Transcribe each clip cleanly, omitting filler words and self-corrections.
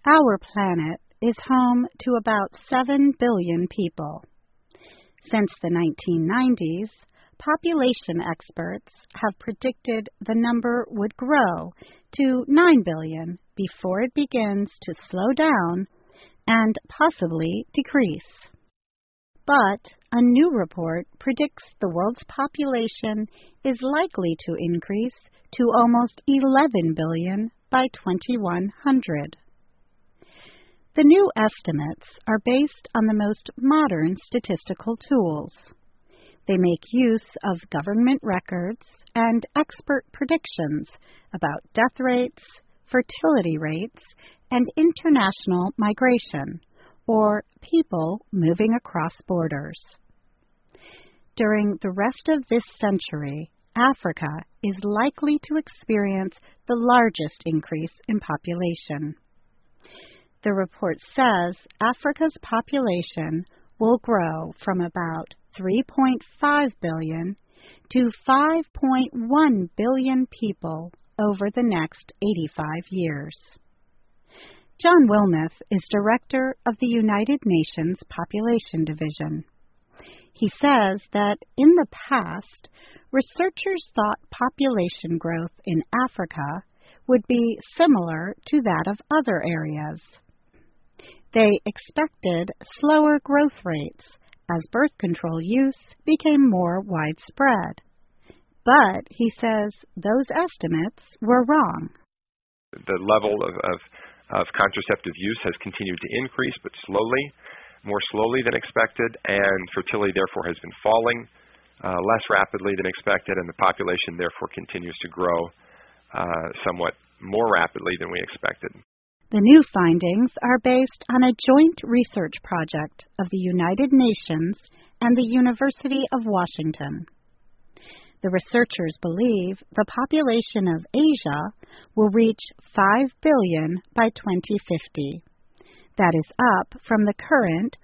Our planet is home to about 7 billion people. Since the 1990s, population experts have predicted the number would grow to 9 billion before it begins to slow down and possibly decrease. But a new report predicts the world's population is likely to increase to almost 11 billion by 2100. The new estimates are based on the most modern statistical tools. They make use of government records and expert predictions about death rates, fertility rates, and international migration, or people moving across borders. During the rest of this century, Africa is likely to experience the largest increase in population. The report says Africa's population will grow from about 3.5 billion to 5.1 billion people over the next 85 years. John Wilmoth is director of the United Nations Population Division. He says that in the past, researchers thought population growth in Africa would be similar to that of other areas. They expected slower growth rates as birth control use became more widespread. But, he says, those estimates were wrong. The level of contraceptive use has continued to increase, but slowly, more slowly than expected, and fertility therefore has been falling less rapidly than expected, and the population therefore continues to grow somewhat more rapidly than we expected. The new findings are based on a joint research project of the United Nations and the University of Washington. The researchers believe the population of Asia will reach 5 billion by 2050. That is up from the current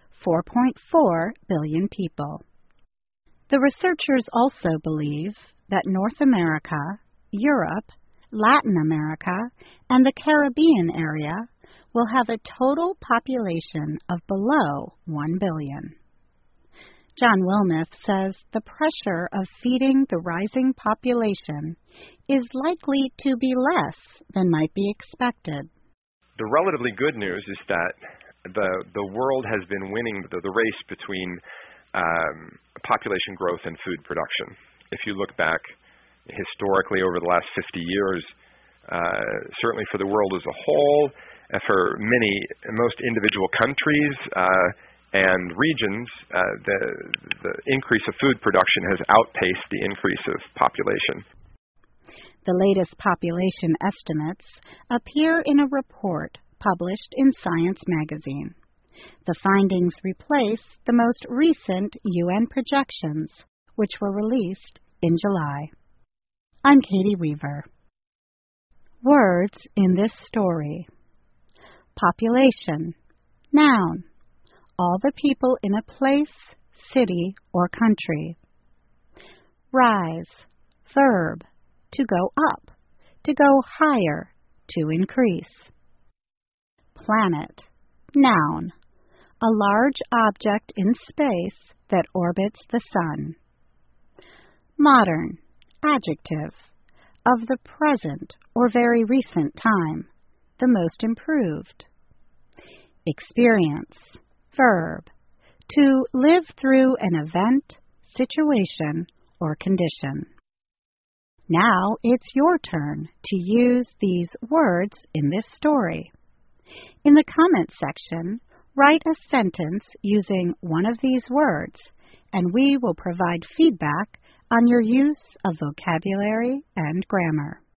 4.4 billion people. The researchers also believe that North America, Europe, Latin America, and the Caribbean area will have a total population of below 1 billion. John Wilmoth says the pressure of feeding the rising population is likely to be less than might be expected. The relatively good news is that the world has been winning the race between population growth and food production. If you look back historically over the last 50 years, certainly for the world as a whole, for most individual countries and regions, the increase of food production has outpaced the increase of population. The latest population estimates appear in a report published in Science magazine. The findings replace the most recent UN projections, which were released in July. I'm Katie Weaver. Words in this story. Population. Noun. All the people in a place, city, or country. Rise. Verb. To go up. To go higher. To increase. Planet. Noun. A large object in space that orbits the sun. Modern. Adjective. Of the present or very recent time. The most improved. Experience. Verb. To live through an event, situation, or condition. Now it's your turn to use these words in this story. In the comment section, write a sentence using one of these words, and we will provide feedback on your use of vocabulary and grammar.